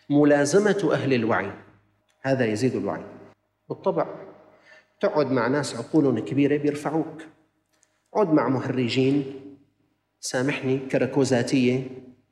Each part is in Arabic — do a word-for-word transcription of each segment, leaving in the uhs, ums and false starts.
ملازمة أهل الوعي، هذا يزيد الوعي. بالطبع تقعد مع ناس عقولهم كبيرة بيرفعوك، عد مع مهرجين، سامحني، كركوزاتية،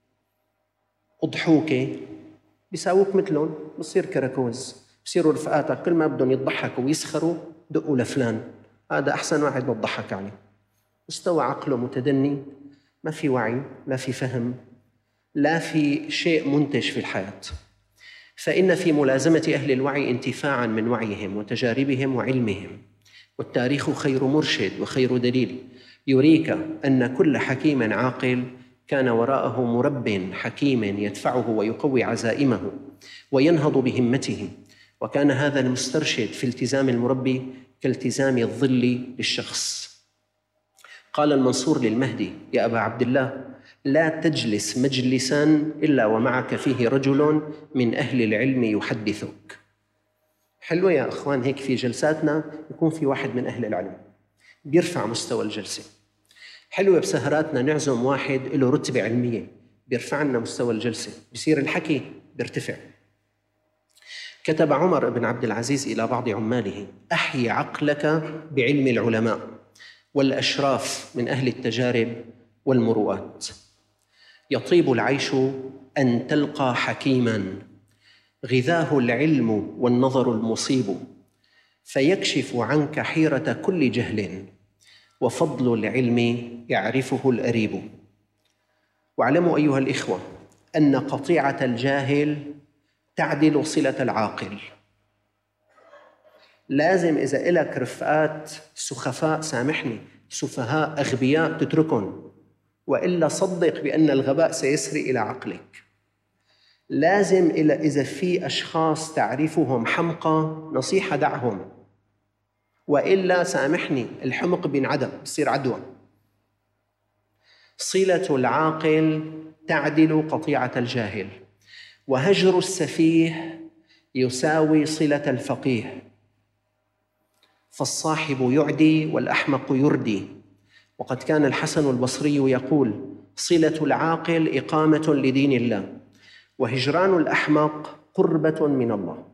أضحوكة، بيساووك مثلهم، بصير كركوز، بصيروا رفقاتك، كل ما بدهم يضحكوا ويسخروا دقوا لفلان، هذا أحسن واحد بتضحك عليه. مستوى عقله متدني، ما في وعي، لا في فهم، لا في شيء منتج في الحياة. فإن في ملازمة أهل الوعي انتفاعاً من وعيهم وتجاربهم وعلمهم، والتاريخ خير مرشد وخير دليل يريك أن كل حكيم عاقل كان وراءه مرب حكيم يدفعه ويقوي عزائمه وينهض بهمته، وكان هذا المسترشد في التزام المربي كالتزام الظل للشخص. قال المنصور للمهدي: يا أبا عبد الله، لا تجلس مجلساً إلا ومعك فيه رجل من أهل العلم يحدثك. حلو يا أخوان هيك في جلساتنا يكون في واحد من أهل العلم بيرفع مستوى الجلسة. حلوة بسهراتنا نعزم واحد له رتبة علمية بيرفع لنا مستوى الجلسة، بيصير الحكي بيرتفع. كتب عمر بن عبد العزيز إلى بعض عماله: أحيي عقلك بعلم العلماء والأشراف من أهل التجارب والمروءات. يطيب العيش أن تلقى حكيماً غذاه العلم والنظر المصيب، فيكشف عنك حيرة كل جهل، وفضل العلم يعرفه الأريب. واعلموا أيها الإخوة أن قطيعة الجاهل تعدل صلة العاقل. لازم إذا إلك رفقات سخفاء، سامحني، سفهاء أغبياء، تتركهم، وإلا صدق بأن الغباء سيسري إلى عقلك. لازم إلا إذا في أشخاص تعرفهم حمقى، نصيحة دعهم، وإلا سامحني الحمق بينعدم، بصير عدوى. صلة العاقل تعدل قطيعة الجاهل، وهجر السفيه يساوي صلة الفقيه، فالصاحب يعدي والأحمق يردي. وقد كان الحسن البصري يقول: صلة العاقل إقامة لدين الله، وهجران الأحمق قربة من الله.